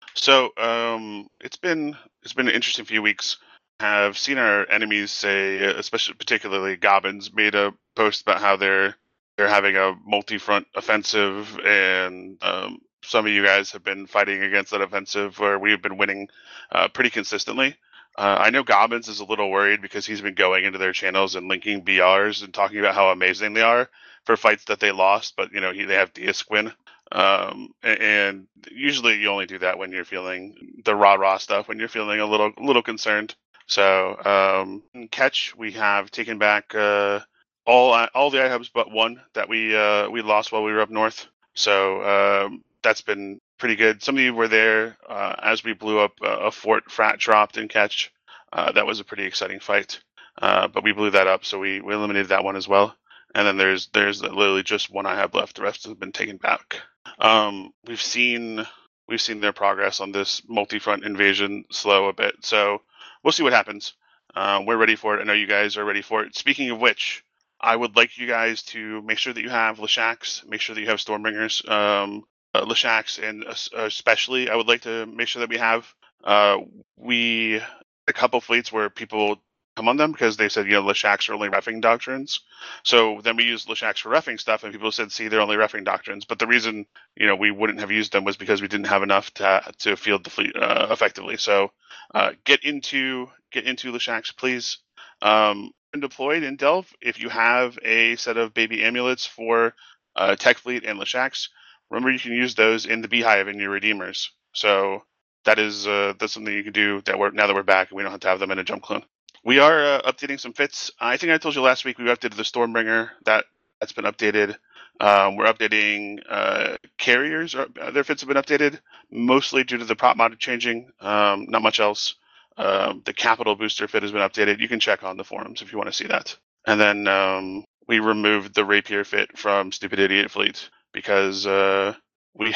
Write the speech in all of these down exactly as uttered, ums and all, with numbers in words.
So um, it's been it's been an interesting few weeks. Have seen our enemies say, especially particularly Goblins, made a post about how they're they're having a multi-front offensive, and um, some of you guys have been fighting against that offensive where we've been winning uh, pretty consistently. Uh, I know Goblins is a little worried because he's been going into their channels and linking B Rs and talking about how amazing they are for fights that they lost, but you know he, they have Diasquin. Um, a- and usually you only do that when you're feeling the rah rah stuff, when you're feeling a little little concerned. So um, in catch, we have taken back uh, all uh, all the items but one that we uh, we lost while we were up north. So um, that's been pretty good. Some of you were there uh, as we blew up a, a fort Frat dropped in catch. Uh, that was a pretty exciting fight, uh, but we blew that up, so we, we eliminated that one as well. And then there's there's literally just one I have left. The rest have been taken back. Um, we've seen we've seen their progress on this multi-front invasion slow a bit, so we'll see what happens. Uh, we're ready for it. I know you guys are ready for it. Speaking of which, I would like you guys to make sure that you have Leshaks, make sure that you have Stormbringers, um, uh, Leshaks, and especially I would like to make sure that we have uh, we a couple fleets where people come on them because they said you know Leshaks are only reffing doctrines. So then we used Leshaks for reffing stuff, and people said, see, they're only reffing doctrines. But the reason you know we wouldn't have used them was because we didn't have enough to to field the fleet uh, effectively. So uh, get into get into Leshaks, please. Um, and deployed in Delve, if you have a set of baby amulets for uh, Tech Fleet and Leshaks, remember you can use those in the Beehive in your Redeemers. So that is uh, that's something you can do that we're now that we're back and we don't have to have them in a jump clone. We are uh, updating some fits. I think I told you last week we updated the Stormbringer. That that's been updated. Um, we're updating uh, carriers. Or, uh, their fits have been updated, mostly due to the prop mod changing. Um, not much else. Um, the capital booster fit has been updated. You can check on the forums if you want to see that. And then um, we removed the rapier fit from Stupid Idiot Fleet because uh, we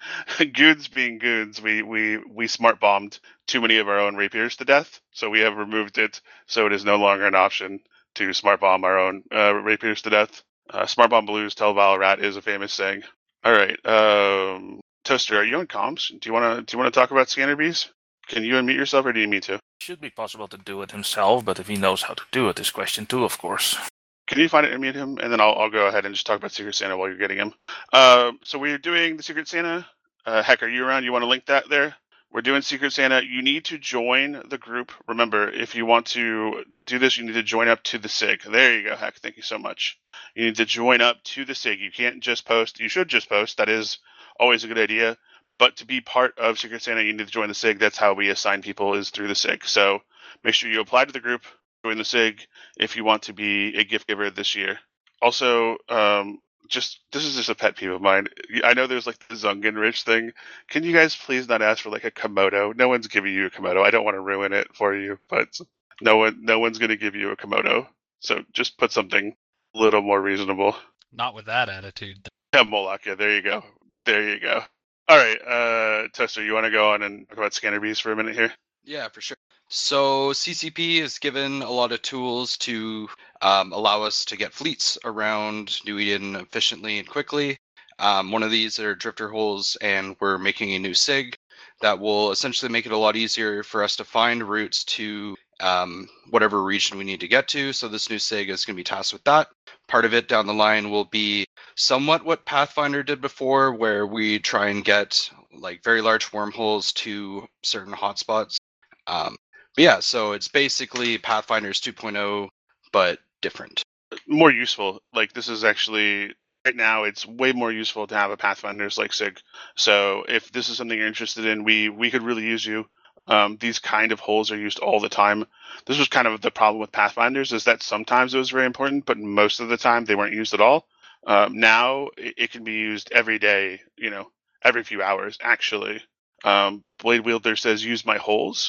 goons being goons, we we we smart bombed too many of our own rapiers to death. So we have removed it, so it is no longer an option to smart bomb our own uh, rapiers to death. Uh, smart bomb blues, tell Valrat is a famous saying. All right, um, Toaster, are you on comms? Do you want to do you want to talk about scanner bees? Can you unmute yourself, or do you need me to? Should be possible to do it himself, but if he knows how to do it is question two, of course. Can you find it and mute him? And then I'll, I'll go ahead and just talk about Secret Santa while you're getting him. Uh, so we're doing the Secret Santa. Uh, Heck, are you around? You want to link that there? We're doing Secret Santa. You need to join the group. Remember, if you want to do this, you need to join up to the S I G. There you go, Heck. Thank you so much. You need to join up to the S I G. You can't just post. You should just post. That is always a good idea. But to be part of Secret Santa, you need to join the S I G. That's how we assign people, is through the S I G. So make sure you apply to the group, join the S I G if you want to be a gift giver this year. Also, um, just this is just a pet peeve of mine. I know there's like the Zungan Rich thing. Can you guys please not ask for like a Komodo? No one's giving you a Komodo. I don't want to ruin it for you, but no one, no one's going to give you a Komodo. So just put something a little more reasonable. Not with that attitude. Yeah, Moloch. Yeah, there you go. There you go. All right, uh, Toaster, you want to go on and talk about scanner bees for a minute here? Yeah, for sure. So C C P is given a lot of tools to um, allow us to get fleets around New Eden efficiently and quickly. Um, one of these are drifter holes, and we're making a new S I G that will essentially make it a lot easier for us to find routes to um, whatever region we need to get to. So this new S I G is going to be tasked with that. Part of it down the line will be somewhat what Pathfinder did before, where we try and get like very large wormholes to certain hotspots. Um, but yeah, so it's basically Pathfinder's two point oh, but different. More useful. Like this is actually right now it's way more useful to have a Pathfinder's like S I G. So if this is something you're interested in, we we could really use you. Um, these kind of holes are used all the time. This was kind of the problem with Pathfinders, is that sometimes it was very important, but most of the time they weren't used at all. Um, now it, it can be used every day, you know, every few hours actually. Um, Blade Wielder says use my holes,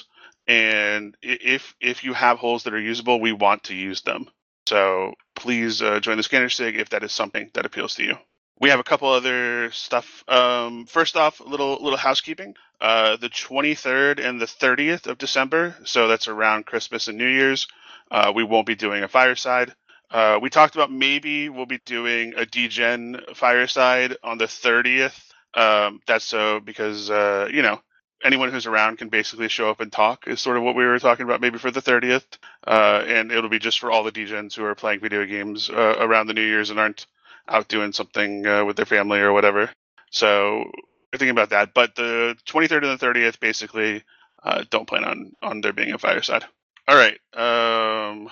and if if you have holes that are usable, we want to use them. So please uh, join the Scanner S I G if that is something that appeals to you. We have a couple other stuff. Um, first off, a little little housekeeping. Uh, the twenty-third and the thirtieth of December, so that's around Christmas and New Year's, uh, we won't be doing a fireside. Uh, we talked about maybe we'll be doing a D-Gen fireside on the thirtieth. Um, that's so because, uh, you know, anyone who's around can basically show up and talk is sort of what we were talking about maybe for the thirtieth. Uh, and it'll be just for all the D-gens who are playing video games uh, around the New Year's and aren't out doing something uh, with their family or whatever. So we're thinking about that. But the twenty-third and the thirtieth, basically, uh, don't plan on, on there being a fireside. All right. Um,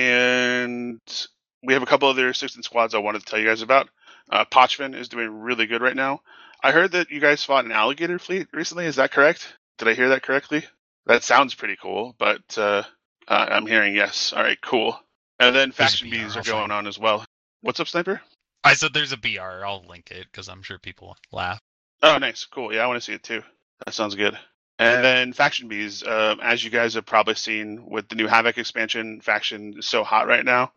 and we have a couple other assistant squads I wanted to tell you guys about. Uh, Pochvin is doing really good right now. I heard that you guys fought an alligator fleet recently. Is that correct? Did I hear that correctly? That sounds pretty cool, but uh, uh, I'm hearing yes. All right, cool. And then There's a faction B R bees are also. going on as well. What's up, Sniper? I said there's a B R. I'll link it because I'm sure people laugh. Oh, nice. Cool. Yeah, I want to see it too. That sounds good. And then Faction Bees, um, as you guys have probably seen with the new Havoc expansion, Faction is so hot right now.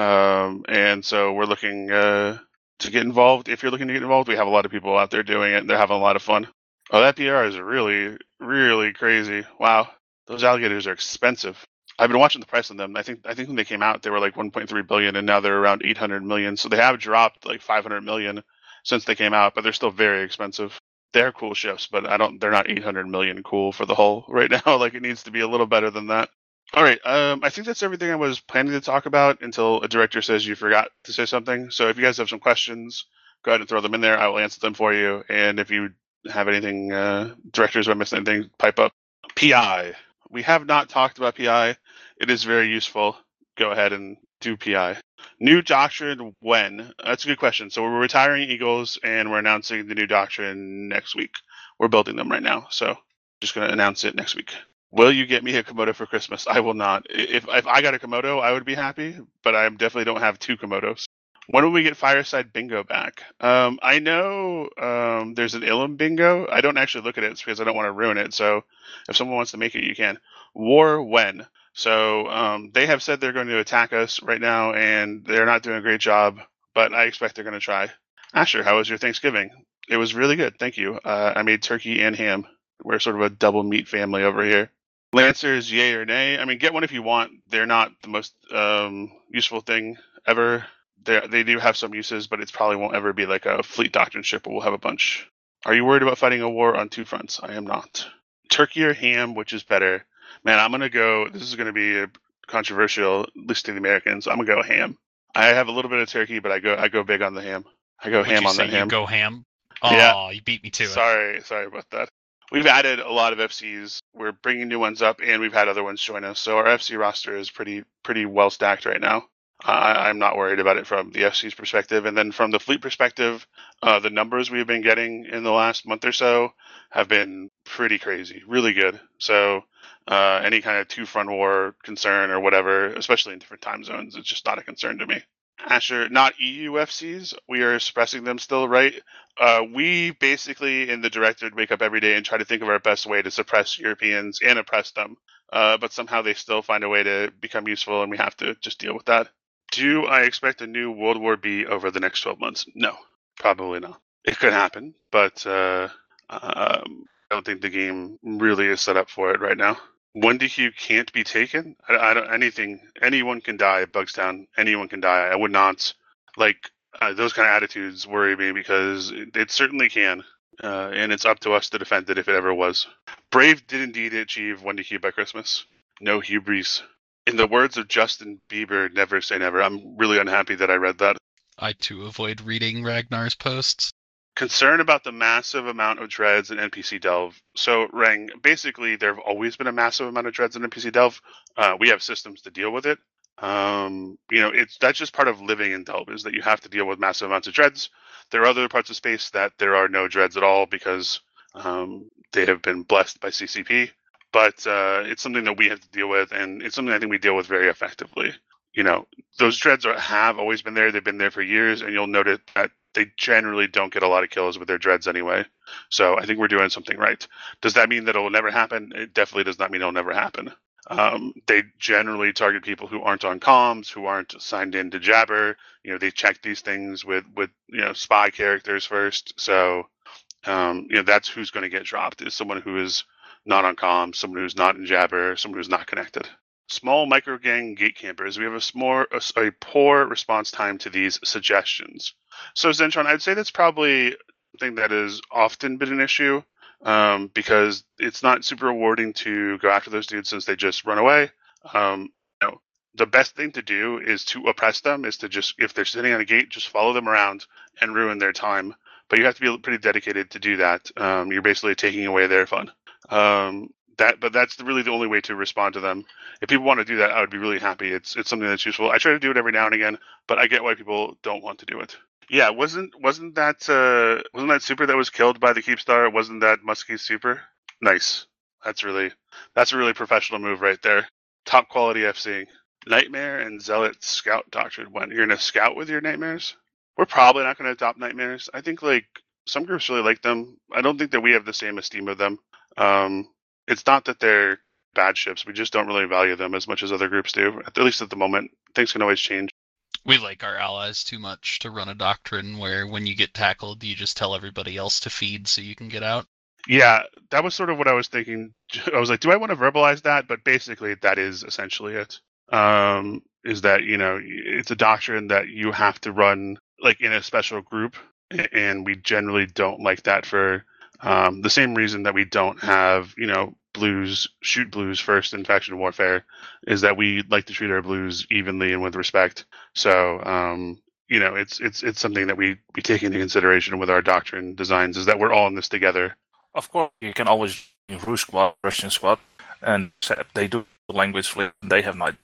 Um, and so we're looking uh, to get involved. If you're looking to get involved, we have a lot of people out there doing it, and they're having a lot of fun. Oh, that P R is really, really crazy. Wow. Those alligators are expensive. I've been watching the price on them. I think I think when they came out, they were like one point three billion, and now they're around eight hundred million. So they have dropped like five hundred million since they came out, but they're still very expensive. They're cool ships, but I don't. They're not eight hundred million cool for the hull right now. Like it needs to be a little better than that. All right. Um, I think that's everything I was planning to talk about until a director says you forgot to say something. So if you guys have some questions, go ahead and throw them in there. I will answer them for you. And if you have anything, uh, directors, if I missed anything, pipe up. P I. We have not talked about P I. It is very useful. Go ahead and do P I. New doctrine when? That's a good question. So we're retiring Eagles and we're announcing the new doctrine next week. We're building them right now. So just going to announce it next week. Will you get me a Komodo for Christmas? I will not. If if I got a Komodo, I would be happy, but I definitely don't have two Komodos. When will we get Fireside Bingo back? Um, I know um, there's an Ilum Bingo. I don't actually look at it because I don't want to ruin it. So if someone wants to make it, you can. War when? So um, they have said they're going to attack us right now, and they're not doing a great job, but I expect they're going to try. Asher, how was your Thanksgiving? It was really good. Thank you. Uh, I made turkey and ham. We're sort of a double meat family over here. Lancers, yay or nay? I mean, get one if you want. They're not the most um, useful thing ever. They they do have some uses, but it probably won't ever be like a fleet doctrine ship, but we'll have a bunch. Are you worried about fighting a war on two fronts? I am not. Turkey or ham, which is better? Man, I'm going to go, this is going to be a controversial, at least to the Americans. I'm going to go ham. I have a little bit of turkey, but I go I go big on the ham. I go Would ham you on say that you ham. go ham? Oh, Yeah. you beat me to it. Sorry, sorry about that. We've added a lot of F Cs. We're bringing new ones up, and we've had other ones join us. So our F C roster is pretty pretty well stacked right now. I, I'm not worried about it from the F C's perspective. And then from the fleet perspective, uh, the numbers we've been getting in the last month or so have been pretty crazy, really good. So uh, any kind of two-front war concern or whatever, especially in different time zones, it's just not a concern to me. Asher, not E U F Cs. We are suppressing them still, right? Uh, we basically, in the directorate, wake up every day and try to think of our best way to suppress Europeans and oppress them. Uh, but somehow they still find a way to become useful, and we have to just deal with that. Do I expect a new World War B over the next twelve months? No, probably not. It could happen, but uh, um, I don't think the game really is set up for it right now. Wendigo can't be taken. I, I don't. Anything. Anyone can die at Bugstown. Anyone can die. I would not like uh, those kind of attitudes worry me because it, it certainly can, uh, and it's up to us to defend it if it ever was. Brave did indeed achieve Wendigo by Christmas. No hubris. In the words of Justin Bieber, never say never. I'm really unhappy that I read that. I too avoid reading Ragnar's posts. Concern about the massive amount of dreads in N P C Delve. So, Rang, basically, there have always been a massive amount of dreads in N P C Delve. Uh, we have systems to deal with it. Um, you know, it's that's just part of living in Delve, is that you have to deal with massive amounts of dreads. There are other parts of space that there are no dreads at all because um, they have been blessed by C C P. But uh, it's something that we have to deal with, and it's something I think we deal with very effectively. You know, those dreads are, have always been there. They've been there for years, and you'll notice that they generally don't get a lot of kills with their dreads anyway. So I think we're doing something right. Does that mean that it will never happen? It definitely does not mean it'll never happen. Um, they generally target people who aren't on comms, who aren't signed in to Jabber. You know, they check these things with, with you know, spy characters first. So, um, you know, that's who's going to get dropped, is someone who is not on comms, someone who's not in Jabber, someone who's not connected. Small micro gang gate campers. We have a, small, a, a poor response time to these suggestions. So, Zentron, I'd say that's probably something that has often been an issue. um, because it's not super rewarding to go after those dudes since they just run away. Um, you know, the best thing to do is to oppress them, is to just, if they're sitting on a gate, just follow them around and ruin their time. But you have to be pretty dedicated to do that. Um, you're basically taking away their fun. Um, that, but that's really the only way to respond to them. If people want to do that, I would be really happy. It's it's something that's useful. I try to do it every now and again, but I get why people don't want to do it. Yeah, wasn't wasn't that uh, wasn't that super that was killed by the Keepstar? Wasn't that Muskie's super? Nice. That's really that's a really professional move right there. Top quality FCing. Nightmare and Zealot Scout Doctrine. When you're gonna scout with your Nightmares, we're probably not gonna adopt Nightmares. I think like some groups really like them. I don't think that we have the same esteem of them. Um, it's not that they're bad ships. We just don't really value them as much as other groups do. At least at the moment. Things can always change. We like our allies too much to run a doctrine where when you get tackled, you just tell everybody else to feed so you can get out. Yeah, that was sort of what I was thinking. I was like, do I want to verbalize that? But basically, that is essentially it. Um, is that, you know, it's a doctrine that you have to run like in a special group. And we generally don't like that for um, the same reason that we don't have, you know, blues, shoot blues first in faction warfare, is that we like to treat our blues evenly and with respect. So, um, you know, it's it's it's something that we, we take into consideration with our doctrine designs, is that we're all in this together. Of course, you can always use Rue Squad, Russian Squad, and they do language flip. They have night.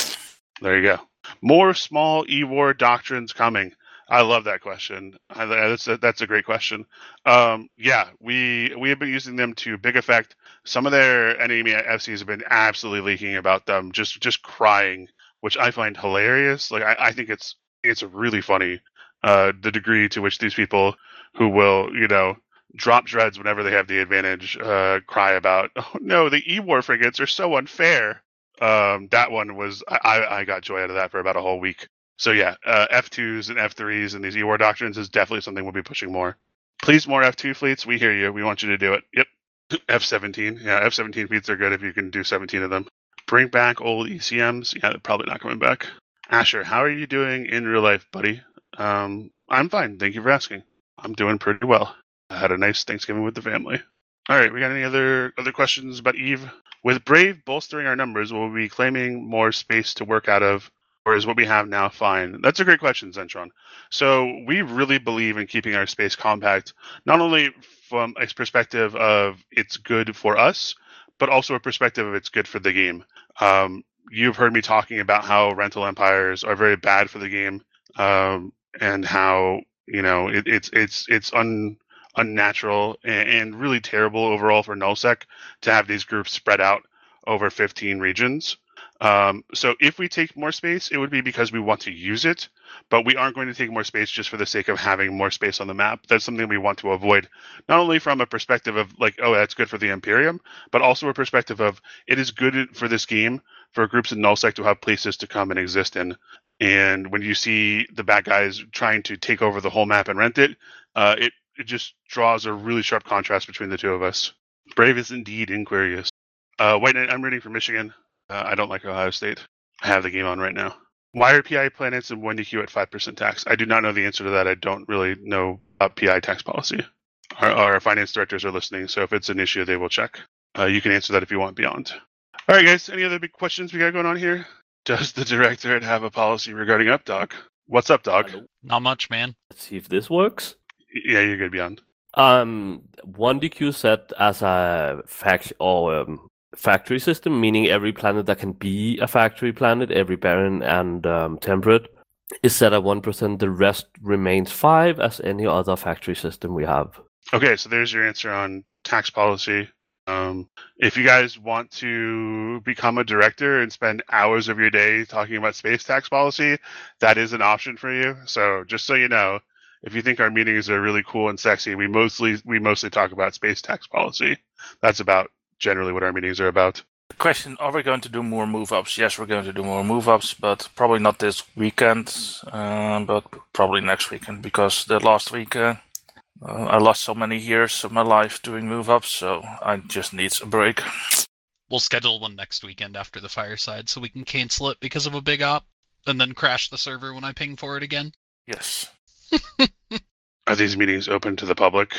There you go. More small E-War doctrines coming. I love that question. I, that's a, that's a great question. Um, yeah, we we have been using them to big effect. Some of their enemy F Cs have been absolutely leaking about them, just just crying, which I find hilarious. Like I, I think it's it's really funny, uh, the degree to which these people who will, you know, drop dreads whenever they have the advantage, uh, cry about, oh no, the E-War frigates are so unfair. Um, that one was I, I got joy out of that for about a whole week. So yeah, uh, F twos and F threes and these E-War doctrines is definitely something we'll be pushing more. Please, more F two fleets. We hear you. We want you to do it. Yep. F seventeen. Yeah, F seventeen fleets are good if you can do seventeen of them. Bring back old E C Ms. Yeah, they're probably not coming back. Asher, how are you doing in real life, buddy? Um, I'm fine. Thank you for asking. I'm doing pretty well. I had a nice Thanksgiving with the family. All right, we got any other other questions about Eve? With Brave bolstering our numbers, will we be claiming more space to work out of, or is what we have now fine? That's a great question, Zentron. So we really believe in keeping our space compact, not only from a perspective of it's good for us, but also a perspective of it's good for the game. Um, you've heard me talking about how rental empires are very bad for the game, um, and how, you know, it, it's it's it's un. unnatural and, and really terrible overall for nullsec to have these groups spread out over fifteen regions. Um, so if we take more space, it would be because we want to use it, but we aren't going to take more space just for the sake of having more space on the map. That's something we want to avoid, not only from a perspective of like, oh, that's good for the Imperium, but also a perspective of it is good for this game for groups in nullsec to have places to come and exist in. And when you see the bad guys trying to take over the whole map and rent it, uh, it It just draws a really sharp contrast between the two of us. Brave is indeed Inquirius. Uh, White Knight, I'm reading for Michigan. Uh, I don't like Ohio State. I have the game on right now. Why are P I planets and one D Q at five percent tax? I do not know the answer to that. I don't really know about P I tax policy. Our, our finance directors are listening, so if it's an issue, they will check. Uh, you can answer that if you want beyond. All right, guys. Any other big questions we got going on here? Does the directorate have a policy regarding up, dog? What's up, dog? Not much, man. Let's see if this works. Yeah, you're good, beyond. Um, one D Q set as a fact or um, factory system, meaning every planet that can be a factory planet, every barren and um, temperate, is set at one percent. The rest remains five, as any other factory system we have. Okay, so there's your answer on tax policy. Um, if you guys want to become a director and spend hours of your day talking about space tax policy, that is an option for you. So just so you know, if you think our meetings are really cool and sexy, we mostly we mostly talk about space tax policy. That's about generally what our meetings are about. The question, are we going to do more move-ups? Yes, we're going to do more move-ups, but probably not this weekend, uh, but probably next weekend, because the last week uh, uh, I lost so many years of my life doing move-ups, so I just need a break. We'll schedule one next weekend after the fireside so we can cancel it because of a big op, and then crash the server when I ping for it again. Yes. Are these meetings open to the public?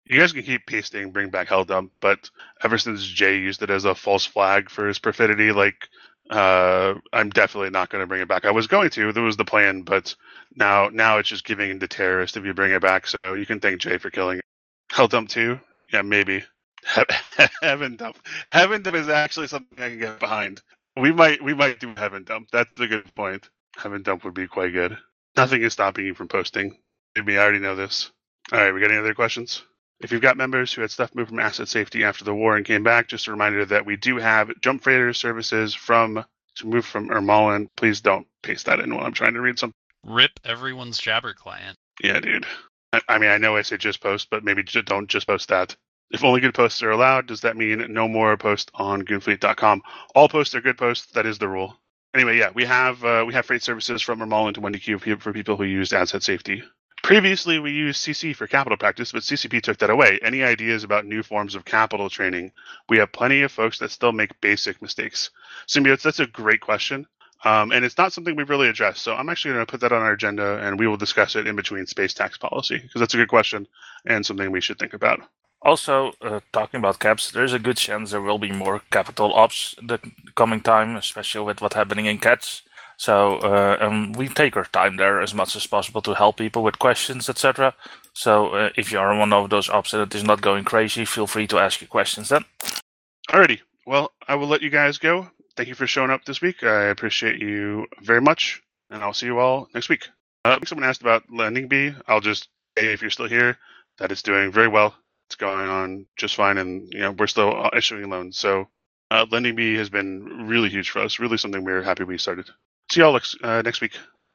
you guys can keep pasting bring back hell dump, but ever since Jay used it as a false flag for his perfidy, like uh, I'm definitely not going to bring it back. I was going to, that was the plan, but now now it's just giving in to terrorists if you bring it back. So you can thank Jay for killing it. Hell dump two, yeah, maybe. Heaven dump, heaven dump is actually something I can get behind. We might we might do heaven dump. That's a good point. Heaven dump would be quite good. Nothing is stopping you from posting. Maybe I already know this. All right, we got any other questions? If you've got members who had stuff moved from asset safety after the war and came back, just a reminder that we do have jump freighter services from to move from Ermalin. Please don't paste that in while I'm trying to read something. Rip everyone's Jabber client. Yeah, dude. I, I mean, I know I say just post, but maybe just don't just post that. If only good posts are allowed, does that mean no more posts on goonfleet dot com? All posts are good posts. That is the rule. Anyway, yeah, we have uh, we have freight services from Ermalin to Wendy Q for people who used asset safety. Previously, we used C C for capital practice, but C C P took that away. Any ideas about new forms of capital training? We have plenty of folks that still make basic mistakes. Symbiotes, that's a great question. Um, and it's not something we've really addressed. So I'm actually going to put that on our agenda, and we will discuss it in between space tax policy, because that's a good question and something we should think about. Also, uh, talking about caps, there's a good chance there will be more capital ops the coming time, especially with what's happening in Cats. So uh, um, we take our time there as much as possible to help people with questions, et cetera. So uh, if you are one of those ops and it is not going crazy, feel free to ask your questions then. Alrighty. Well, I will let you guys go. Thank you for showing up this week. I appreciate you very much, and I'll see you all next week. Uh, someone asked about Lending Bee. I'll just say, if you're still here, that it's doing very well. It's going on just fine, and you know we're still issuing loans. So uh, Lending Bee has been really huge for us. Really something we're happy we started. See y'all next, uh, next week.